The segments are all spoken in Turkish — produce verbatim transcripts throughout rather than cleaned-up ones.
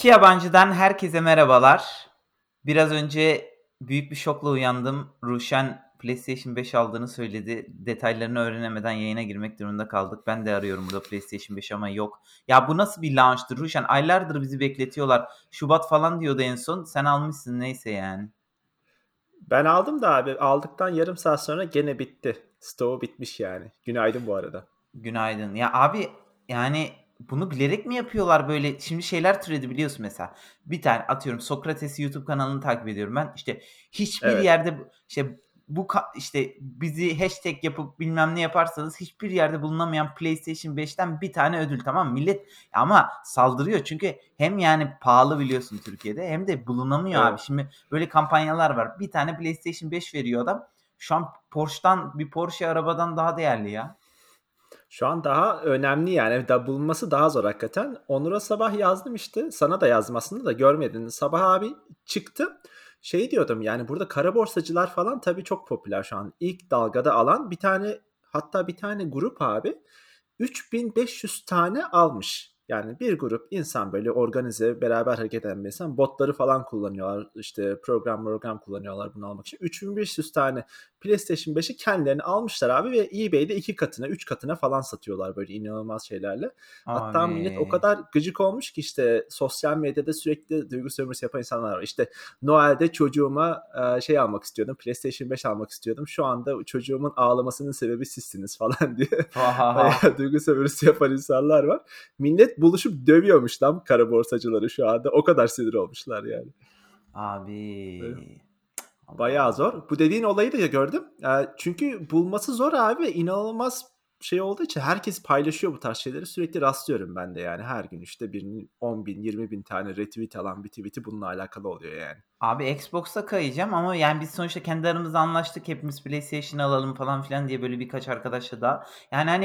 İki yabancıdan herkese merhabalar. Biraz önce büyük bir şokla uyandım. Ruşen PlayStation beş aldığını söyledi. Detaylarını öğrenemeden yayına girmek durumunda kaldık. Ben de arıyorum burada PlayStation beş ama yok. Ya bu nasıl bir launch'tır Ruşen? Aylardır bizi bekletiyorlar. Şubat falan diyordu en son. Sen almışsın neyse yani. Ben aldım da abi aldıktan yarım saat sonra gene bitti. Stoğu bitmiş yani. Günaydın bu arada. Günaydın. Ya abi yani bunu bilerek mi yapıyorlar böyle? Şimdi şeyler türedi biliyorsun mesela. Bir tane atıyorum Sokrates YouTube kanalını takip ediyorum ben. İşte hiçbir Evet. yerde bu- işte bu ka- işte bizi hashtag yapıp bilmem ne yaparsanız hiçbir yerde bulunamayan PlayStation beşten bir tane ödül, tamam mı? Millet ama saldırıyor çünkü hem yani pahalı biliyorsun Türkiye'de hem de bulunamıyor abi. Evet. Şimdi böyle kampanyalar var. Bir tane PlayStation beş veriyor adam. Şu an Porsche'dan bir Porsche arabadan daha değerli ya. Şu an daha önemli yani. Da bulunması daha zor hakikaten. Onur'a sabah yazdım işte. Sana da yazdım aslında da görmedin. Sabah abi çıktı. Şey diyordum yani burada kara borsacılar falan tabii çok popüler şu an. İlk dalgada alan bir tane, hatta bir tane grup abi üç bin beş yüz tane almış. Yani bir grup insan böyle organize, beraber hareket eden bir insan, botları falan kullanıyorlar. İşte program program kullanıyorlar bunu almak için. üç bin beş yüz tane PlayStation beşi kendilerini almışlar abi ve eBay'de iki katına, üç katına falan satıyorlar böyle inanılmaz şeylerle. Hatta millet o Abi. kadar gıcık olmuş ki işte sosyal medyada sürekli duygu sömürüsü yapan insanlar var. İşte Noel'de çocuğuma e, şey almak istiyordum, PlayStation beş almak istiyordum. Şu anda çocuğumun ağlamasının sebebi sizsiniz falan diye bayağı duygu sömürüsü yapan insanlar var. Millet buluşup dövüyormuş lan kara borsacıları şu anda. O kadar sinir olmuşlar yani. Evet. Abi. Allah Bayağı Allah. zor. Bu dediğin olayı da gördüm. Ee, çünkü bulması zor abi ve inanılmaz şey olduğu için herkes paylaşıyor bu tarz şeyleri. Sürekli rastlıyorum ben de yani. Her gün işte birinin on bin, yirmi bin tane retweet alan bir tweet'i bununla alakalı oluyor yani. Abi Xbox'a kayacağım ama yani biz sonuçta kendi aramızda anlaştık. Hepimiz PlayStation alalım falan filan diye böyle birkaç arkadaşla daha. Yani hani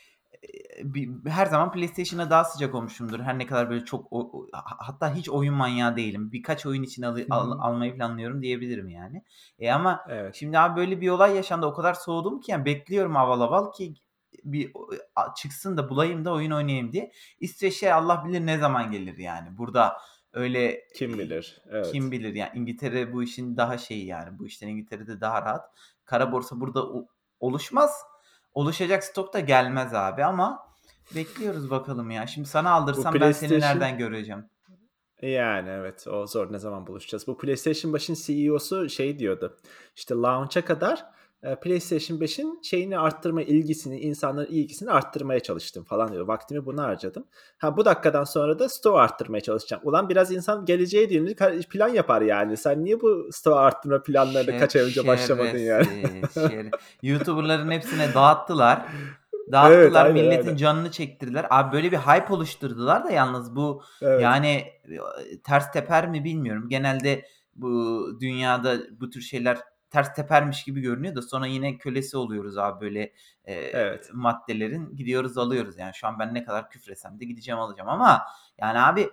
e, bir- her zaman PlayStation'a daha sıcak olmuşumdur. Her ne kadar böyle çok o- o- ha- hatta hiç oyun manyağı değilim. Birkaç oyun için alı- Hı al- hı. almayı planlıyorum diyebilirim yani. E ama Evet. şimdi abi böyle bir olay yaşandı. O kadar soğudum ki yani bekliyorum aval aval ki bir a- çıksın da bulayım da oyun oynayayım diye. İsveç'e Allah bilir ne zaman gelir yani. Burada öyle e, Kim bilir. kim Evet. bilir yani İngiltere bu işin daha şeyi yani. Bu işten İngiltere'de daha rahat. Kara borsa burada o- oluşmaz. Oluşacak stok da gelmez abi ama bekliyoruz bakalım ya. Şimdi sana Bu aldırsam ben seni PlayStation nereden göreceğim? yani evet o zor, ne zaman buluşacağız? Bu PlayStation beşin C E O'su şey diyordu. İşte launch'a kadar e, PlayStation beşin şeyini arttırma, ilgisini, insanların ilgisini arttırmaya çalıştım falan diyor. Vaktimi buna harcadım. Ha bu dakikadan sonra da store arttırmaya çalışacağım. Ulan biraz insan geleceğe yönelik plan yapar yani. Sen niye bu store arttırma planlarını Şe kaç ay önce başlamadın yani? şerefsiz. Şer YouTuber'ların hepsine dağıttılar. Evet, Dağıttılar, aynen milletin aynen. canını çektirdiler. Abi böyle bir hype oluşturdular da yalnız bu Evet. yani e, ters teper mi bilmiyorum. Genelde bu dünyada bu tür şeyler ters tepermiş gibi görünüyor da sonra yine kölesi oluyoruz abi böyle e, Evet. maddelerin. Gidiyoruz alıyoruz yani. Şu an ben ne kadar küfresem de gideceğim alacağım ama yani abi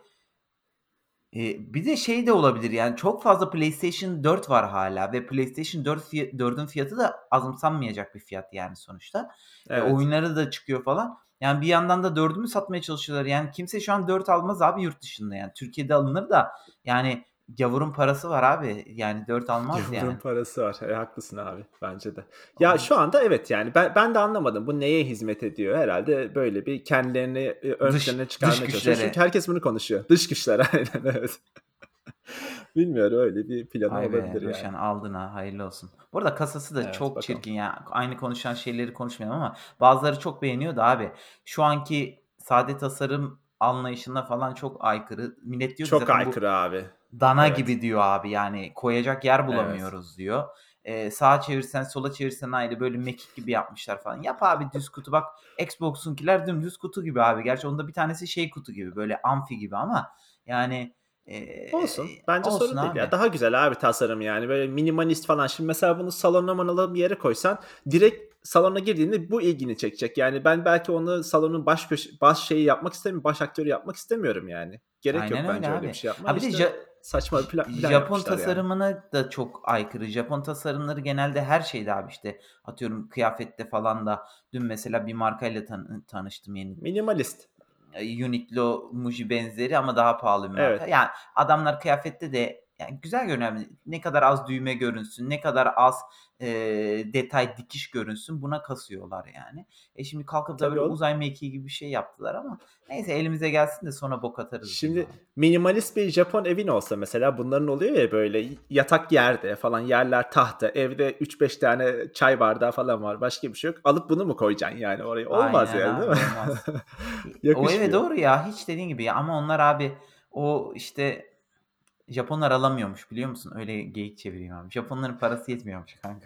Eee, bir de şey de olabilir, yani, çok fazla PlayStation dört var hâlâ ve PlayStation dört fiya dördün fiyatı da azımsanmayacak bir fiyat, yani, sonuçta. E, Evet. oyunları da çıkıyor falan. Yani, bir yandan da dördü mü satmaya çalışıyorlar? Yani, kimse şu an dört almaz abi yurt dışında, yani. Türkiye'de alınır da, yani, gavurun parası var abi. Yani, dört almaz, Gavurun yani. parası var. E, haklısın abi bence de. Ya Onun şu için anda evet yani ben ben de anlamadım bu neye hizmet ediyor. Herhalde böyle bir kendilerini e, ön dış plana dış çıkarmaya çalışıyor. Çünkü güçlere. herkes bunu konuşuyor. Dış güçler aynen evet. Bilmiyorum, öyle bir planı Vay be, olabilir yani. Ruşen aldın ha, hayırlı olsun. Bu arada kasası da Evet çok bakalım. çirkin ya. Aynı konuşan şeyleri konuşmayalım ama bazıları çok beğeniyor da abi. Şu anki sade tasarım anlayışına falan çok aykırı. Millet diyor ki Çok zaten bu aykırı abi. dana Evet. gibi diyor abi. Yani koyacak yer Evet. bulamıyoruz diyor. Eee, sağa çevirsen sola çevirsen ayrı böyle mekik gibi yapmışlar falan. Yap abi düz kutu bak. Xbox'unkiler dümdüz kutu gibi abi. Gerçi onda bir tanesi şey kutu gibi böyle amfi gibi ama yani Olsun. eee, Bence olsun sorun değil ya. abi. Daha güzel abi tasarım yani. Böyle minimalist falan. Şimdi mesela bunu salona manalı bir yere koysan direkt salona girdiğinde bu ilgini çekecek. Yani ben belki onu salonun baş köşe, baş şeyi yapmak istemiyorum. Baş aktörü yapmak istemiyorum yani. Gerek yok Aynen öyle bence öyle bir abi. şey yapmaya. Ha bir de İşte Ja saçma bir J plan, plan Japon yapmışlar yani. tasarımına da çok aykırı. Japon tasarımları genelde her şeyde abi işte atıyorum kıyafette falan da dün mesela bir markayla tan tanıştım yeni. Minimalist. eee, Uniqlo, Muji benzeri ama daha pahalı bir marka. Evet. Yani adamlar kıyafette de yani güzel görünüyor. Ne kadar az düğme görünsün, ne kadar az, eee, detay, dikiş görünsün buna kasıyorlar yani. E, şimdi kalkıp da Tabii böyle oğlum. uzay mekiği gibi bir şey yaptılar ama neyse elimize gelsin de sonra bok atarız diyeyim Şimdi abi. minimalist bir Japon evin olsa mesela bunların oluyor ya böyle yatak yerde falan, yerler tahta, evde üç beş tane çay bardağı falan var. Başka bir şey yok. Alıp bunu mu koyacaksın yani oraya? Olmaz Aynen yani, değil abi, mi? olmaz. İ o eve Yakışmıyor. doğru ya, hiç dediğin gibi ya ama onlar abi o, işte, Japonlar alamıyormuş biliyor musun? Öyle geyik çevireyim abi. Japonların parası yetmiyormuş kanka.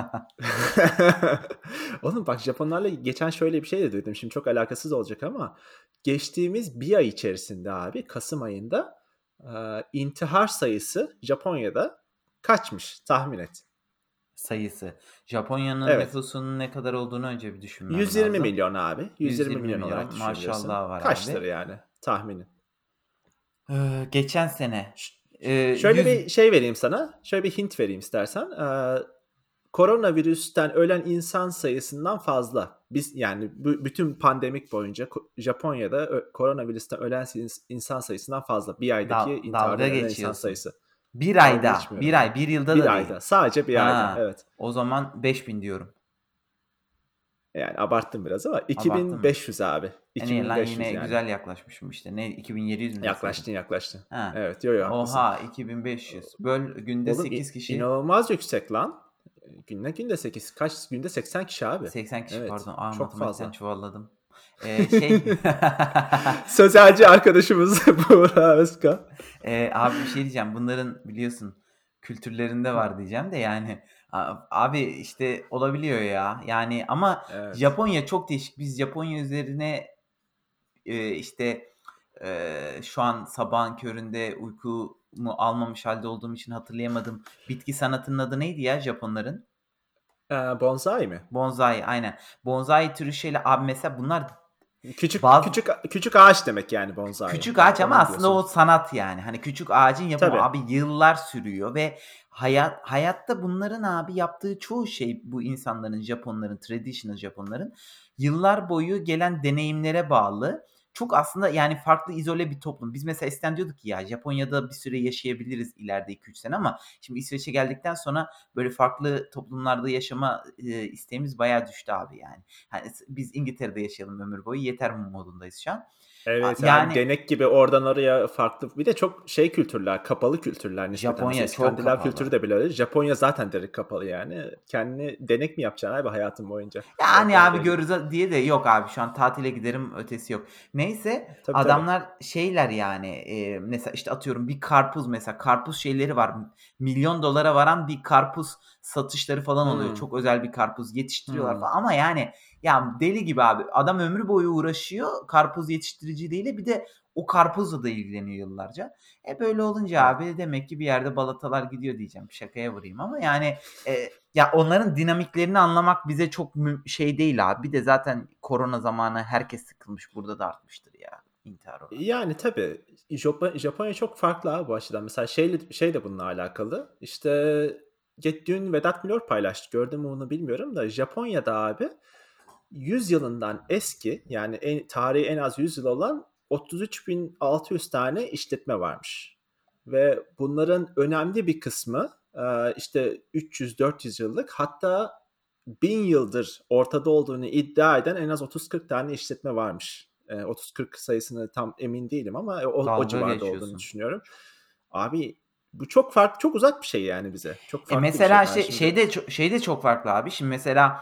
Oğlum bak, Japonlarla geçen şöyle bir şey de duydum. Şimdi çok alakasız olacak ama geçtiğimiz bir ay içerisinde abi, kasım ayında, eee, intihar sayısı Japonya'da kaçmış? Tahmin et. Sayısı. Japonya'nın Evet. nüfusunun ne kadar olduğunu önce bir düşünmem yüz yirmi lazım. milyon abi. yüz yirmi yüz yirmi milyon milyon olarak düşünebilirsin. maşallah var Kaçtır abi. yani tahminin? Eee, geçen sene, Ş eee, şöyle yüz bir şey vereyim sana, şöyle bir hint vereyim istersen. Eee, koronavirüsten ölen insan sayısından fazla. Biz yani bü bütün pandemik boyunca ko Japonya'da ö koronavirüsten ölen sins insan sayısından fazla. Bir aydaki dal dalga intihardan ölen insan geçiyorsun. sayısı. bir Dalga ayda, bir geçmiyorum ay, ya. bir yılda da Bir değil. ayda, sadece bir ayda, Ha, evet. o zaman beş bin diyorum. Yani abarttım biraz ama Abarttın mı? iki bin beş yüz abi. E, niye lan iki bin beş yüz yine yani. güzel yaklaşmışım işte. Ne iki bin yedi yüz mü deseydim? Yaklaştın, yaklaştın. Ha. Evet, yo, yo, haklısın. Oha iki bin beş yüz. Böl günde Oğlum sekiz i kişi. inanılmaz yüksek lan. Günde günde sekiz, kaç günde seksen kişi abi. seksen kişi Evet, pardon. Aa, çok matematikten fazla. çuvalladım. Eee, şey Sözelci arkadaşımız Buğra Özkan. Eee, abi bir şey diyeceğim. Bunların biliyorsun kültürlerinde Hı, var diyeceğim de yani a abi işte olabiliyor ya. Yani ama evet. Japonya çok değişik. Biz Japonya üzerine, eee, işte, eee, şu an sabahın köründe uykumu almamış hâlde olduğum için hatırlayamadım. Bitki sanatının adı neydi ya Japonların? Eee, bonsai mi? Bonsai, aynen. Bonsai türü şeyler abi mesela bunlar Küçük bazı küçük küçük ağaç demek yani bonsai. küçük O ağaç ama onu aslında o diyorsun. sanat yani. Hani küçük ağacın yapımı Tabii. abi yıllar sürüyor ve hayat hayatta bunların abi yaptığı çoğu şey bu insanların, Japonların, traditional Japonların yıllar boyu gelen deneyimlere bağlı. Çok aslında yani farklı izole bir toplum. Biz mesela eskiden diyorduk ki ya Japonya'da bir süre yaşayabiliriz ileride iki üç sene ama şimdi İsveç'e geldikten sonra böyle farklı toplumlarda yaşama, eee, isteğimiz bayağı düştü abi yani. Hani s biz İngiltere'de yaşayalım ömür boyu yeter modundayız şu an. A Evet abi, yani denek gibi oradan oraya farklı, bir de çok şey kültürler, kapalı kültürler nispeten. Mesela Japonya çok İskandinav kültürü kapalı. de bile öyle. Japonya zaten direkt kapalı yani. Kendini denek mi yapacaksın abi hayatın boyunca? Yani Oradan abi oraya gidip. görürüz diye de yok abi şu an tatile giderim ötesi yok. Neyse Tabii, tabii. adamlar şeyler yani, eee, mesela işte atıyorum bir karpuz mesela karpuz şeyleri var. Milyon dolara varan bir karpuz satışları falan oluyor. Hımm. Çok özel bir karpuz yetiştiriyorlar Hımm. falan ama yani ya deli gibi abi. Adam ömrü boyu uğraşıyor karpuz yetiştiriciliğiyle bir de o karpuzla da ilgileniyor yıllarca. E, böyle olunca Evet. abi demek ki bir yerde balatalar gidiyor diyeceğim. Şakaya vurayım ama yani, eee ya, onların dinamiklerini anlamak bize çok mü şey değil abi. Bir de zaten korona zamanı herkes sıkılmış. Burada da artmıştır ya intihar oranı. Yani, tabii. Japo Japonya çok farklı abi bu açıdan. Mesela şeyle şey de bununla alakalı. İşte, ge dün Vedat Milor paylaştı. Gördün mü onu bilmiyorum da Japonya'da abi yüz yılından eski, yani en tarihi en az yüz yıl olan otuz üç bin altı yüz tane işletme varmış. Ve bunların önemli bir kısmı, eee, işte üç yüz dört yüz yıllık, hatta bin yıldır ortada olduğunu iddia eden en az otuz kırk tane işletme varmış. Eee, otuz kırk sayısını tam emin değilim ama o o Dalga civarda olduğunu geçiyorsun. düşünüyorum. Abi bu çok farklı, çok uzak bir şey yani bize. Çok E, farklı bir şey. mesela Ben şey şimdi. şey de ço şey de çok farklı abi. Şimdi mesela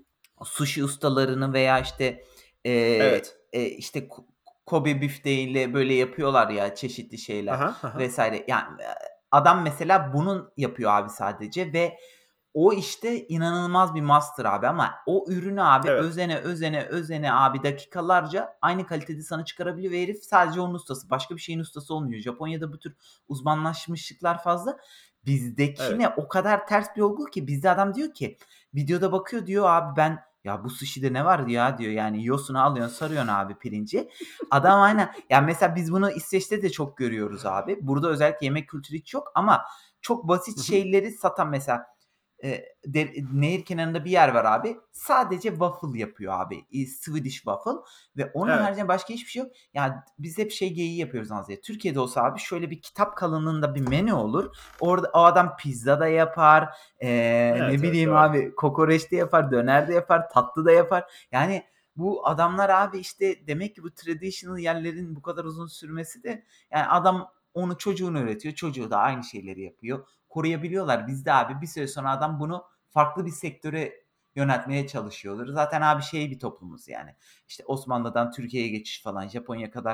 sushi ustalarını veya işte, eee, Evet. eee, işte Ko Kobe bifteğiyle böyle yapıyorlar ya çeşitli Ha şeyler ha. Ha ha. vesaire. Yani, eee, adam mesela bunun yapıyor abi sadece ve o işte inanılmaz bir master abi ama o ürünü abi Evet. özene, özene, özene abi dakikalarca aynı kalitede sana çıkarabiliyor ve herif sadece onun ustası. Başka bir şeyin ustası olmuyor. Japonya'da bu tür uzmanlaşmışlıklar fazla. Bizdekine Evet. o kadar ters bir olgu ki bizde adam diyor ki videoda bakıyor diyor abi ben ya bu sushi'de ne var ya diyor yani yosunu alıyorsun sarıyorsun abi pirinci. Adam aynen ya mesela biz bunu İsveç'te de çok görüyoruz abi. Burada özellikle yemek kültürü hiç yok ama çok basit Hı hı. şeyleri satan mesela Eee, de nehir kenarında bir yer var abi. Sadece waffle yapıyor abi. Eee, Swedish waffle ve onun Evet. haricinde başka hiçbir şey yok. Ya biz hep şey geyiği yapıyoruz Nazlı'ya. Türkiye'de olsa abi şöyle bir kitap kalınlığında bir menü olur. Orada o adam pizza da yapar, eee, ne Evet, evet, bileyim doğru. abi kokoreç de yapar, döner de yapar, tatlı da yapar. Yani bu adamlar abi işte demek ki bu traditional yerlerin bu kadar uzun sürmesi de yani adam onu çocuğuna öğretiyor. Çocuğu da aynı şeyleri yapıyor. Koruyabiliyorlar. Bizde abi bir süre sonra adam bunu farklı bir sektöre yöneltmeye çalışıyorlar. Zaten abi şey bir toplumuz yani. İşte Osmanlı'dan Türkiye'ye geçiş falan Japonya kadar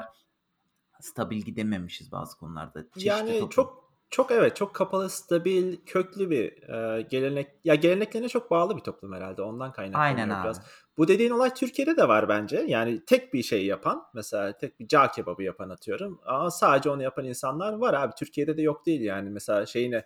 stabil gidememişiz bazı konularda. Çeşitli Yani toplum. çok çok evet, çok kapalı, stabil, köklü bir, eee, gelenek ya, geleneklerine çok bağlı bir toplum herhâlde. Ondan Aynen kaynaklanıyor biraz. abi. Bu dediğin olay Türkiye'de de var bence. Yani tek bir şey yapan, mesela tek bir cağ kebabı yapan atıyorum ama sadece onu yapan insanlar var abi. Türkiye'de de yok değil yani. Mesela şeyine,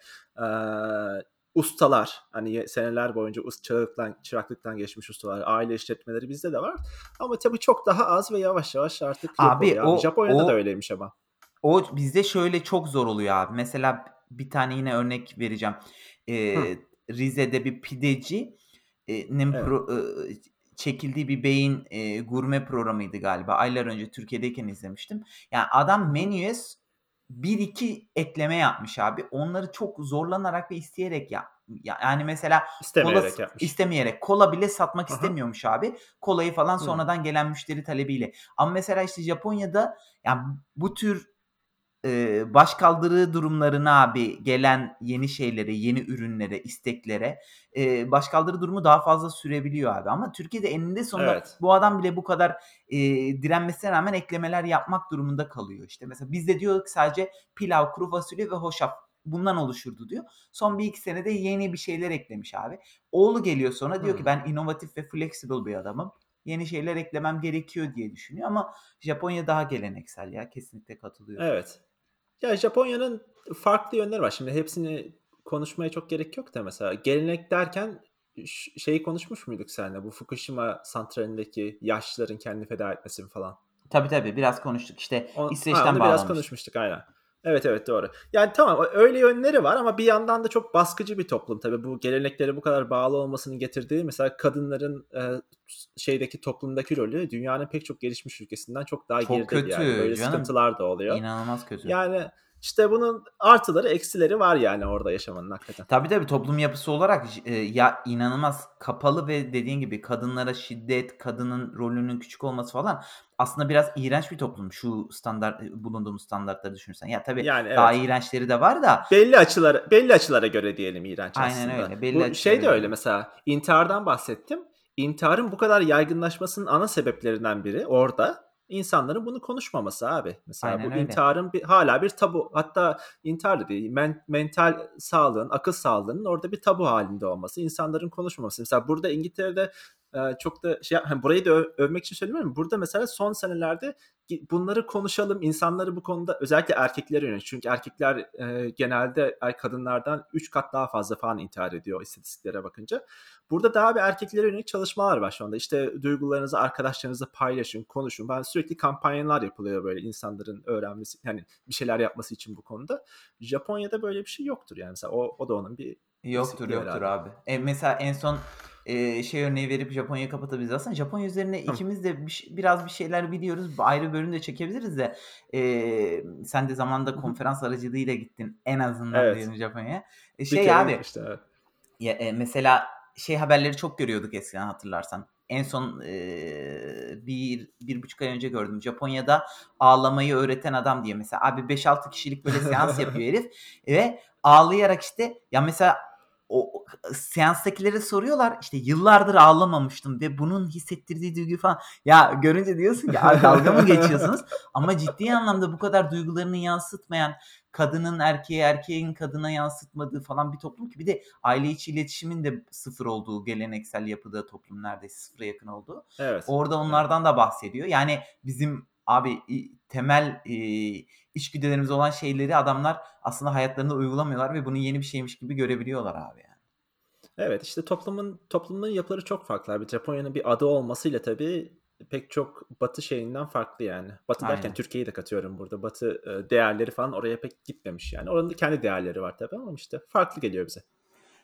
eee, ustalar, hani, ye seneler boyunca us çağıktan çıraklıktan geçmiş ustalar, aile işletmeleri bizde de var ama tabii çok daha az ve yavaş yavaş artık yok Abi oluyor abi. o Japonya'da da o öyleymiş ama. o bizde şöyle çok zor oluyor abi. Mesela bir tane yine örnek vereceğim. Hıh, Eee, Rize'de bir pideci eee, nin evet. pro ııı, çekildiği bir beyin, eee, gurme programıydı galiba. Aylar önce Türkiye'deyken izlemiştim. Yani Hı adam hı. menüye s bir iki ekleme yapmış abi. Onları çok zorlanarak ve isteyerek yap ya yani mesela kola s İstemeyerek yapmış. istemeyerek kola bile satmak Hı hı. istemiyormuş abi. Kolayı falan Hımm. sonradan gelen müşteri talebiyle. Ama mesela işte Japonya'da ya bu tür Eee, başkaldırı durumlarına abi gelen yeni şeylere, yeni ürünlere, isteklere, eee, başkaldırı durumu daha fazla sürebiliyor abi ama Türkiye'de eninde sonunda Evet. bu adam bile bu kadar, eee, direnmesine rağmen eklemeler yapmak durumunda kalıyor. İşte mesela bizde diyor ki sadece pilav, kuru fasulye ve hoşaf bundan oluşurdu diyor. Son bir iki senede yeni bir şeyler eklemiş abi. Oğlu geliyor sonra diyor ki Hımm. ben inovatif ve flexible bir adamım. Yeni şeyler eklemem gerekiyor diye düşünüyor ama Japonya daha geleneksel ya. Kesinlikle katılıyorum. Evet. Ya, Japonya'nın farklı yönleri var. Şimdi hepsini konuşmaya çok gerek yok da mesela gelenek derken ş şeyi konuşmuş muyduk seninle? Bu Fukushima santralindeki yaşlıların kendini feda etmesi falan. Tabii, tabii, biraz konuştuk. İşte, O ha, İsveç'ten onu biraz bağlamıştım. konuşmuştuk aynen. Evet, evet, doğru. Yani tamam, o öyle yönleri var ama bir yandan da çok baskıcı bir toplum tabii. Bu geleneklere bu kadar bağlı olmasının getirdiği mesela kadınların, eee, şeydeki toplumdaki rolü dünyanın pek çok gelişmiş ülkesinden çok daha Çok geride bir yerde. kötü Böyle canım, sıkıntılar da oluyor. inanılmaz kötü. Yani, işte, bunun artıları eksileri var yani orada yaşamanın hakikaten. Tabii, tabii, toplum yapısı olarak j eee, ya, inanılmaz kapalı ve dediğin gibi kadınlara şiddet, kadının rolünün küçük olması falan aslında biraz iğrenç bir toplum şu standart eee, bulunduğumuz standartları düşünürsen. Ya, tabii Yani, daha evet. iğrençleri de var da Belli açılara belli açılara göre diyelim iğrenç aynen aslında. öyle, belli Bu şey açılara de öyle göre. mesela, intihardan bahsettim. İntiharın bu kadar yaygınlaşmasının ana sebeplerinden biri orada insanların bunu konuşmaması abi. Mesela Aynen bu öyle. intiharın bir hâlâ bir tabu. Hatta intihar da değil, men mental sağlığın, akıl sağlığının orada bir tabu hâlinde olması, insanların konuşmaması. Mesela burada İngiltere'de, eee, çok da şey hani burayı da ö övmek için söylemiyorum. Burada mesela son senelerde gi bunları konuşalım, insanları bu konuda özellikle erkeklere yönelik çünkü erkekler, eee, genelde er kadınlardan üç kat daha fazla falan intihar ediyor istatistiklere bakınca. Burada daha bir erkeklere yönelik çalışmalar var şu anda. İşte duygularınızı arkadaşlarınızla paylaşın, konuşun. Ben sürekli kampanyalar yapılıyor böyle insanların öğrenmesi, hani bir şeyler yapması için bu konuda. Japonya'da böyle bir şey yoktur yani. Mesela o o da onun bir Yoktur, eksikliği yoktur herhâlde. abi. E, mesela en son, eee, şey örneği verip Japonya'yı kapatabiliriz. Aslında Japonya üzerine Hıh. ikimiz de biş biraz bir şeyler biliyoruz. Ayrı bir bölüm de çekebiliriz de, eee, sen de zamanında Hı hı. konferans aracılığıyla gittin en azından Evet. diyelim Japonya'ya. E, Bir şey kere abi, gitmiştim, evet. ya, eee, mesela şey haberleri çok görüyorduk eskiden hatırlarsan. En son, eee, bir bir buçuk ay önce gördüm. Japonya'da ağlamayı öğreten adam diye mesela. Abi beş altı kişilik böyle seans yapıyor herif ve ağlayarak işte ya mesela o o seanstakilere soruyorlar, işte, "Yıllardır ağlamamıştım ve bunun hissettirdiği duyguyu" falan. Ya görünce diyorsun ki, "Abi dalga mı geçiyorsunuz?" Ama ciddi anlamda bu kadar duygularını yansıtmayan, kadının erkeğe, erkeğin kadına yansıtmadığı falan bir toplum ki bir de aile içi iletişimin de sıfır olduğu geleneksel yapıda toplum neredeyse sıfıra yakın olduğu. Evet, Orada evet. onlardan da bahsediyor. Yani bizim abi i temel, iii, içgüdülerimiz olan şeyleri adamlar aslında hayatlarında uygulamıyorlar ve bunu yeni bir şeymiş gibi görebiliyorlar abi yani. Evet, işte toplumun toplumun yapıları çok farklı abi. Japonya'nın bir adı olmasıyla tabii pek çok Batı şeyinden farklı yani. Batı derken Aynen. Türkiye'yi de katıyorum burada. Batı, eee, değerleri falan oraya pek gitmemiş yani. Oranın da kendi değerleri var tabii ama işte farklı geliyor bize.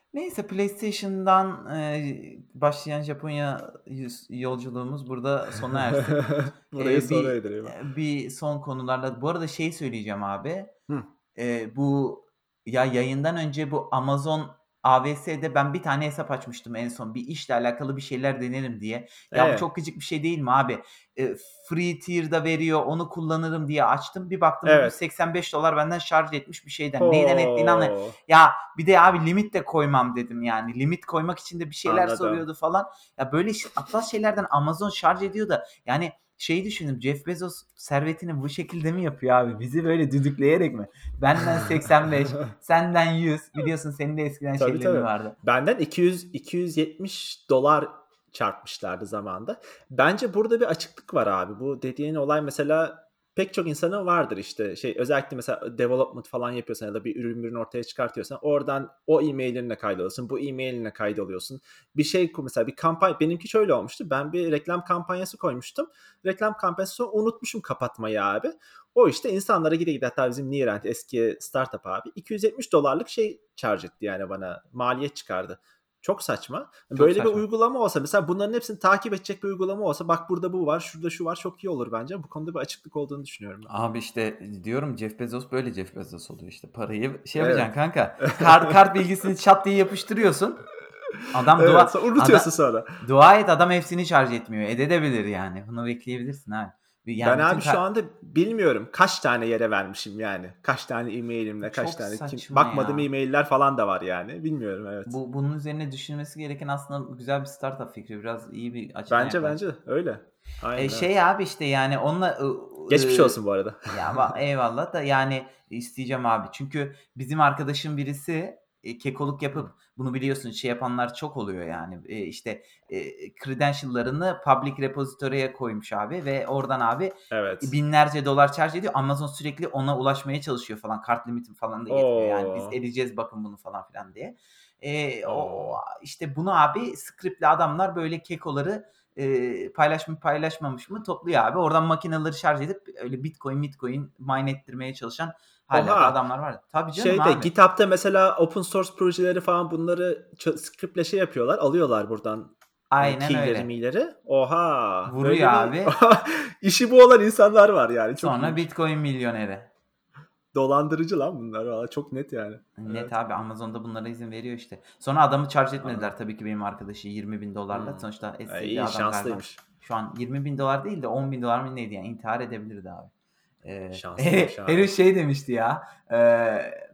Neyse PlayStation'dan, eee, başlayan Japonya yüz yolculuğumuz burada sona ersin. Burayı Eee, sona bir, erdireyim. eee, bir son konularla Bu arada şeyi söyleyeceğim abi. Hı. Eee, bu ya, yayından önce bu Amazon A V S'de ben bir tane hesap açmıştım en son. Bir işle alakalı bir şeyler denerim diye. Ya, bu E? çok gıcık bir şey değil mi abi? Eee, free tier'da veriyor, onu kullanırım diye açtım. Bir baktım bugün Evet. seksen beş dolar benden şarj etmiş bir şeyden. Neyden ettiğini anla Ho! Ya, bir de abi limit de koymam dedim yani. Limit koymak için de bir şeyler Anladım. soruyordu falan. Ya, böyle ş aptal şeylerden Amazon şarj ediyor da yani şeyi düşündüm, Jeff Bezos servetini bu şekilde mi yapıyor abi? Bizi böyle düdükleyerek mi? Benden seksen beş, senden yüz. Biliyorsun senin de eskiden Tabii, şeylerin tabii. vardı. Benden iki yüz iki yüz yetmiş dolar çarpmışlardı zamanında. Bence burada bir açıklık var abi. Bu dediğin olay mesela pek çok insanın vardır işte. Şey, özellikle mesela development falan yapıyorsan ya da bir ürün ürün ortaya çıkartıyorsan oradan o e-mailinle kaydoluyorsun, bu e-mailinle kaydoluyorsun. Bir şey mesela bir kampanya benimki şöyle olmuştu. Ben bir reklam kampanyası koymuştum. Reklam kampanyası sonra unutmuşum kapatmayı abi. O işte insanlara gide gide hatta bizim Nearent eski startup abi iki yüz yetmiş dolarlık şey charge etti yani bana. Maliyet çıkardı. Çok saçma. Çok Böyle bir saçma. uygulama olsa mesela bunların hepsini takip edecek bir uygulama olsa bak burada bu var, şurada şu var çok iyi olur bence. Bu konuda bir açıklık olduğunu düşünüyorum ben. Abi işte diyorum Jeff Bezos böyle Jeff Bezos oluyor işte. Parayı şey yapacaksın Evet. kanka. Kart kart bilgisini çat diye yapıştırıyorsun. Adam Evet. dua Sonra unutuyorsun ada sonra. dua et adam hepsini şarj etmiyor. Ededebilir yani. Bunu bekleyebilirsin abi. Ben Yani bütün abi şu ka anda bilmiyorum kaç tane yere vermişim yani. Kaç tane e-mailimle, kaç Çok tane kim saçma bakmadığım ya. e-mailler falan da var yani. Bilmiyorum evet. Bu bunun üzerine düşünülmesi gereken aslında güzel bir startup fikri. Biraz iyi bir açıdan Bence yaklaştın. bence öyle. E, Aynen evet. şey abi işte yani onunla ı Geçmiş ııı, olsun bu arada. ya va eyvallah da yani isteyeceğim abi. Çünkü bizim arkadaşın birisi, eee, kekoluk Hı. yapıp bunu biliyorsun şey yapanlar çok oluyor yani. Eee, işte, eee, credential'larını public repository'e koymuş abi ve oradan abi Evet. binlerce dolar charge ediyor. Amazon sürekli ona ulaşmaya çalışıyor falan. Kart limitim falan da yetmiyor yani. Biz O! eleyeceğiz bakın bunu falan filan diye. Eee, o O! işte bunu abi script'li adamlar böyle kekoları Eee, paylaşmış mı paylaşmamış mı topluyor abi. Oradan makineleri şarj edip öyle Bitcoin Bitcoin mine ettirmeye çalışan hâlâ da Oha! adamlar var. Tabii canım Şeyde abi. GitHub'ta mesela open source projeleri falan bunları ça script'le şey yapıyorlar, alıyorlar buradan, eee, Aynen key'leri öyle. mey'leri. Oha! Vuruyor Böyle bir abi. işi bu olan insanlar var yani çok Sonra iyiymiş. Bitcoin milyoneri. Dolandırıcı lan bunlar valla çok net yani. Net Evet. abi Amazon'da bunlara izin veriyor işte. Sonra adamı charge Anladım. etmediler tabii ki benim arkadaşı yirmi bin dolarla. Hımm. Sonuçta E, esteydi iyi adam galiba. şanslıymış. Şu an yirmi bin dolar değil de on bin dolar mı neydi yani intihar edebilirdi abi. Eee, Şanslıymış abi. herif şey demişti ya, eee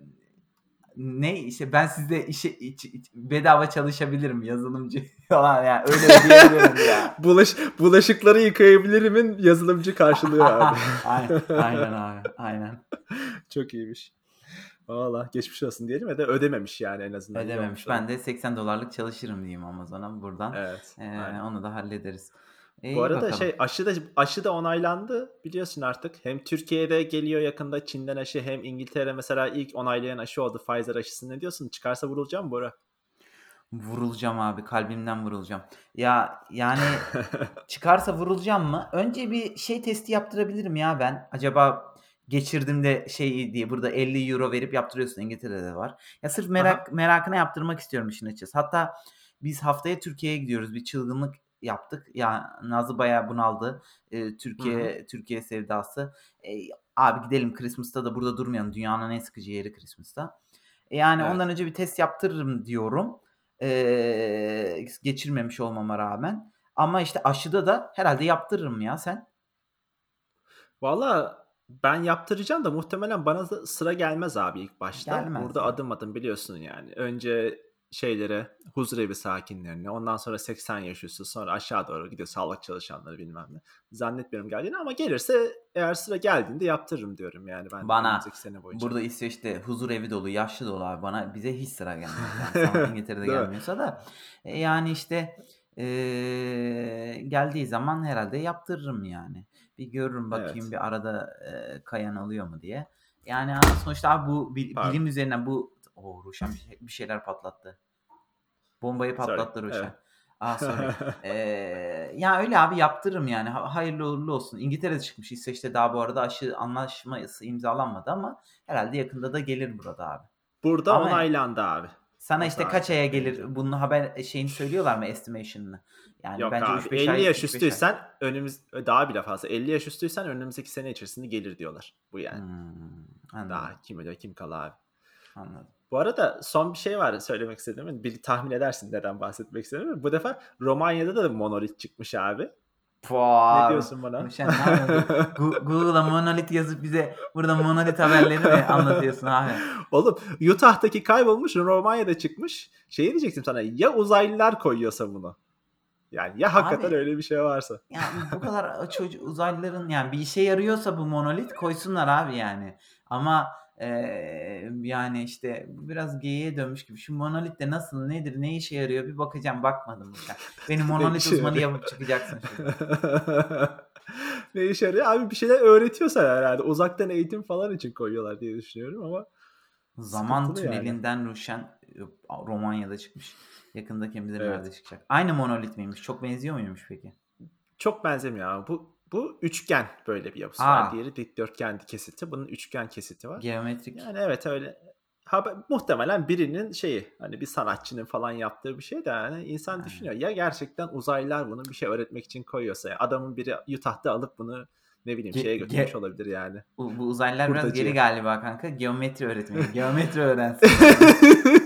Ne, işte, ben sizde işe iç iç bedava çalışabilirim yazılımcı falan yani öyle ödeyebilirim ya. Bulaş bulaşıkları yıkayabilirimin yazılımcı karşılıyor abi. Ay aynen abi, aynen. Çok iyiymiş. Valla geçmiş olsun diyelim ya da ödememiş yani en azından iyi olmuş Ödememiş. o da. Ben de seksen dolarlık çalışırım diyeyim Amazon'a buradan. Evet, Eee, aynen. onu da hallederiz. E, Bu iyi arada bakalım. şey aşı da aşı da onaylandı biliyorsun artık. Hem Türkiye'de geliyor yakında Çin'den aşı hem İngiltere mesela ilk onaylayan aşı oldu Pfizer aşısı. Ne diyorsun? Çıkarsa vurulacak mı Bora? Vurulacağım abi, kalbimden vurulacağım. Ya, yani çıkarsa vurulacağım mı? Önce bir şey testi yaptırabilirim ya ben. Acaba geçirdim de şey diye burada elli euro verip yaptırıyorsun. İngiltere'de de var. Ya sırf Aha. merak merakına yaptırmak istiyorum işin açıkçası. Hatta biz haftaya Türkiye'ye gidiyoruz. Bir çılgınlık yaptık. Ya Nazlı bayağı bunaldı. Eee, Hı hı. Türkiye Türkiye sevdası. Eee, abi gidelim Christmas'ta da burada durmayalım. Dünyanın en sıkıcı yeri Christmas'ta. E, Yani ondan Evet. önce bir test yaptırırım diyorum. Eee, geçirmemiş olmama rağmen. Ama işte aşıda da herhâlde yaptırırım ya. Sen? Valla ben yaptıracağım da muhtemelen bana da sıra gelmez abi ilk başta. Gelmez Burada ya. adım adım biliyorsun yani. Önce şeylere, huzurevi sakinlerine, ondan sonra seksen yaş üstü, sonra aşağı doğru gidiyor sağlık çalışanları bilmem ne. Zannetmiyorum geldiğini ama gelirse eğer sıra geldiğinde yaptırırım diyorum yani ben Bana önümüzdeki sene boyunca. burada İsveç'te huzur dolu, yaşlı dolu abi. Bana bize hiç sıra gelmez. Yani sana İngiltere'de Değil mi? gelmiyorsa da. E, yani işte, eee, geldiği zaman herhâlde yaptırırım yani. Bir görürüm bakayım Evet. bir arada, eee, kayan oluyor mu diye. Yani ama sonuçta abi bu bi Pardon. bilim üzerinden bu O! Ruşen bir şey bir şeyler patlattı. Bombayı Sorry. patlattı Evet. Ruşen. Ah, sorry. Eee, ya, öyle abi yaptırırım yani. Ha hayırlı uğurlu olsun. İngiltere'de çıkmış. İsveç'te daha bu arada aşı anlaşması imzalanmadı ama herhâlde yakında da gelir burada abi. Burada Ama onaylandı abi. Sana Nasıl işte abi kaç aya bekleyince? gelir bunun haber şeyini söylüyorlar mı estimation'ını? Yani Yok bence abi üç beş elli ay yaş üç beş ay. üstüysen önümüz daha bile fazla. elli yaş üstüysen önümüzdeki sene içerisinde gelir diyorlar. Bu yani. Hımm, anladım, Daha kim öyle kim kala abi. anladım. Bu arada son bir şey var söylemek istediğim. Bir tahmin edersin neden bahsetmek istediğimi. Bu defa Romanya'da da monolit çıkmış abi. Ne Puh, diyorsun buna? Ruşen ne yapıyorsun? Gu Google'a monolit yazıp bize burada monolit haberleri mi anlatıyorsun abi? Oğlum Utah'taki kaybolmuş Romanya'da çıkmış. Şey diyecektim sana ya uzaylılar koyuyorsa bunu. Yani ya hakikaten Abi, öyle bir şey varsa. yani bu kadar çocu uzaylıların yani bir işe yarıyorsa bu monolit koysunlar abi yani. Ama, eee, yani, işte, bu biraz geyiğe dönmüş gibi. Şu monolit de nasıl, nedir, ne işe yarıyor bir bakacağım. Bakmadım Ruşen. Beni Ne monolit işe uzmanı yarıyor? yapıp çıkacaksın şuradan. Ne işe yarıyor? Abi bir şeyler öğretiyorsa herhalde. Uzaktan eğitim falan için koyuyorlar diye düşünüyorum ama Zaman sıkıntılı yani. Tüneli'nden Ruşen, eee, Romanya'da çıkmış. Yakında kim bilir nerede Evet. çıkacak. Aynı monolit miymiş? Çok benziyor muymuş peki? Çok benzemiyor ama bu bu üçgen böyle bir yapısı var. A! Diğeri dikdörtgen kesiti. Bunun üçgen kesiti var. Geometrik. Yani evet öyle. Ha, muhtemelen birinin şeyi hani bir sanatçının falan yaptığı bir şey de yani insan düşünüyor. Aynen. Ya gerçekten uzaylılar bunu bir şey öğretmek için koyuyorsa ya adamın biri Utah'ta alıp bunu ne bileyim Ge şeye ge götürmüş olabilir yani. bu bu uzaylılar biraz geri Hurdacıya. galiba kanka. Geometri öğretmeni. Geometri öğrensin benden.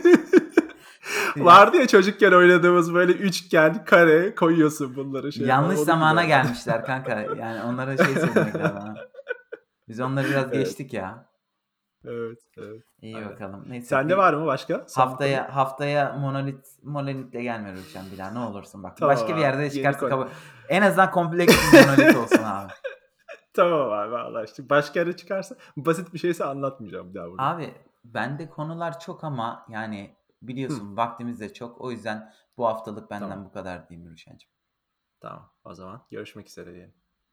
Ya, Vardı ya çocukken oynadığımız böyle üçgen, kare koyuyorsun bunları şey falan. yanlış Onun gibi zamana herhalde. gelmişler kanka. Yani onlara şey söylemek lazım ha. Biz onları biraz Evet, geçtik ya. evet, evet. İyi Aynen. bakalım. Neyse Sende bir var mı başka son bir konu? haftaya haftaya monolit monolitle gelme Ruşen bir daha ne olursun bak. Tamam Başka bir abi. yerde Yeni çıkarsa konu. kabul. En azından kompleks bir monolit olsun abi. Tamam abi anlaştık. Başka yere çıkarsa basit bir şeyse anlatmayacağım bir daha burada. Abi bende konular çok ama yani Hı, biliyorsun vaktimiz de çok. O yüzden bu haftalık benden tamam. bu kadar diyeyim Ruşen'cim. Tamam. O zaman görüşmek üzere diyelim.